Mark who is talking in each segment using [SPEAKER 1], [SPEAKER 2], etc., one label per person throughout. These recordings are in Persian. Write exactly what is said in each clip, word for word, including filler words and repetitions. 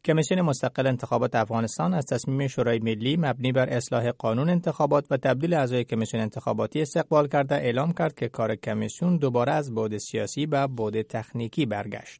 [SPEAKER 1] کمیسیون مستقل انتخابات افغانستان از تصمیم شورای ملی مبنی بر اصلاح قانون انتخابات و تبدیل اعضای کمیسیون انتخاباتی استقبال کرده اعلام کرد که کار کمیسیون دوباره از بعد سیاسی به بعد تکنیکی برگشت.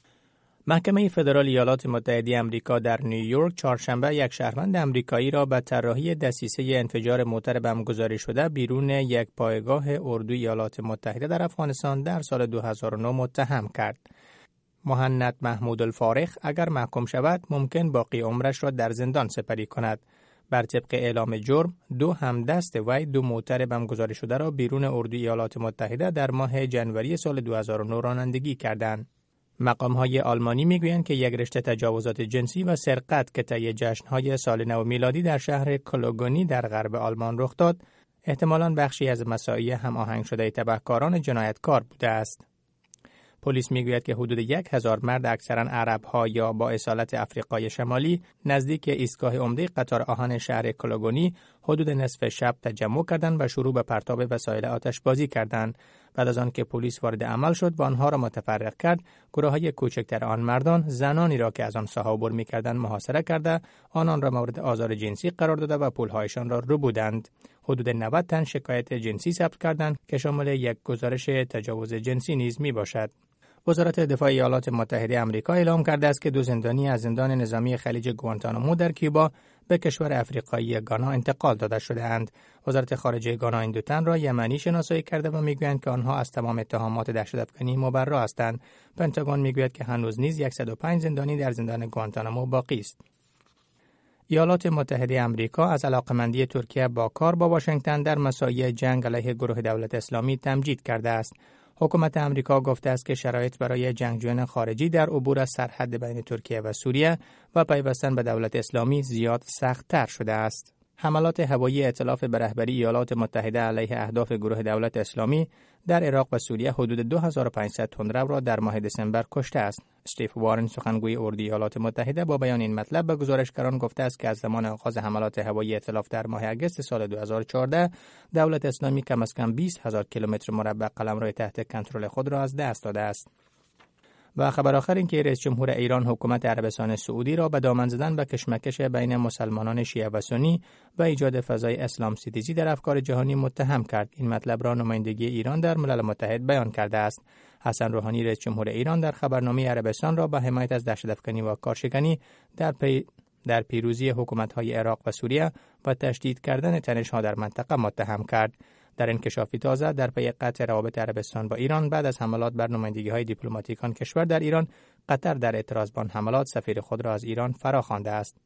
[SPEAKER 1] محکمه فدرال ایالات متحده آمریکا در نیویورک چهارشنبه یک شهروند آمریکایی را به طراحی دسیسه انفجار موتر بمبگذاری شده بیرون یک پایگاه اردوی ایالات متحده در افغانستان در سال دو هزار و نه متهم کرد. مهند محمود الفارخ اگر محکوم شود ممکن باقی عمرش را در زندان سپری کند. بر طبق اعلام جرم دو همدست وی دو موتر بمبگذاری شده را بیرون اردوی ایالات متحده در ماه ژانویه سال دو هزار و نه رانندگی کردند. مقام‌های آلمانی میگویند که یک رشته تجاوزات جنسی و سرقت که طی جشن‌های سال نو میلادی در شهر کلوگونی در غرب آلمان رخ داد، احتمالاً بخشی از مساعی هماهنگ شده تبهکاران جنایتکار بوده است. پلیس میگوید که حدود یک هزار مرد اکثراً عرب‌ها یا با اصالت آفریقای شمالی نزدیک ایستگاه عمده قطار آهن شهر کلوگونی حدود نصف شب تجمع کردند و شروع به پرتاب وسایل آتشبازی کردند. بعد از آن که پلیس وارد عمل شد و آنها را متفرق کرد، گروه‌های کوچکتر آن مردان زنانی را که از آن ساحه عبور می‌کردند محاصره کرده، آنان را مورد آزار جنسی قرار داده و پول‌هایشان را ربودند. حدود نود تن شکایت جنسی ثبت کردند که شامل یک گزارش تجاوز جنسی نیز میباشد. وزارت دفاع ایالات متحده آمریکا اعلام کرده است که دو زندانی از زندان نظامی خلیج گوانتانامو در کیوبا به کشور آفریقایی گانا انتقال داده شده‌اند. وزارت خارجه گانا این دو تن را یمنی شناسایی کرده و میگویند که آنها از تمام اتهامات دهشت‌افکنی مبرا هستند. پنتاگون میگوید که هنوز نیز صد و پنج زندانی در زندان گوانتانامو باقی است. ایالات متحده آمریکا از علاقمندی ترکیه با کار با واشنگتن در مساعی جنگ علیه گروه دولت اسلامی تمجید کرده است. حکومت آمریکا گفته است که شرایط برای جنگجویان خارجی در عبور از سرحد بین ترکیه و سوریه و پیوستن به دولت اسلامی زیاد سخت‌تر شده است. حملات هوایی ائتلاف به رهبری ایالات متحده علیه اهداف گروه دولت اسلامی در عراق و سوریه حدود دو هزار و پانصد تندرو را در ماه دسامبر کشته است. استیو وارن سخنگوی اردوی ایالات متحده با بیان این مطلب به گزارشگران گفته است که از زمان آغاز حملات هوایی ائتلاف در ماه اگست سال دو هزار و چهارده دولت اسلامی کم از کم بیست هزار کیلومتر مربع قلمرو تحت کنترل خود را از دست داده است. و خبر آخر این که رئیس جمهور ایران حکومت عربستان سعودی را به دامن زدن به کشمکش بین مسلمانان شیعه و سنی و ایجاد فضای اسلام ستیزی در افکار جهانی متهم کرد. این مطلب را نمایندگی ایران در ملل متحد بیان کرده است. حسن روحانی رئیس جمهور ایران در خبرنامه عربستان را به حمایت از دهشت‌افکنی و کارشکنی در پی در پیروزی حکومت‌های عراق و سوریه و تشدید کردن تنش‌ها در منطقه متهم کرد. در انکشافی تازه در پی قطع روابط عربستان با ایران بعد از حملات بر نمایندگی‌های دیپلماتیک آن کشور در ایران، قطر در اعتراض به آن حملات سفیر خود را از ایران فراخوانده است.